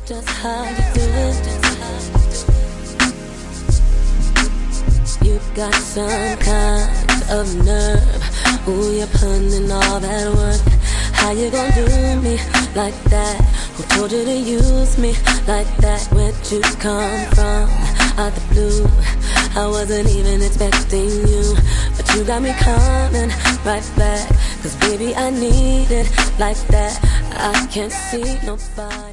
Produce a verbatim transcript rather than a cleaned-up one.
just how you do it. You've got some kind of nerve. Ooh, you're putting in all that work. How you gonna do me like that? Who told you to use me like that? Where'd you come from? Out the blue, I wasn't even expecting you, but you got me coming right back. Cause baby, I need it like that. I can't see nobody.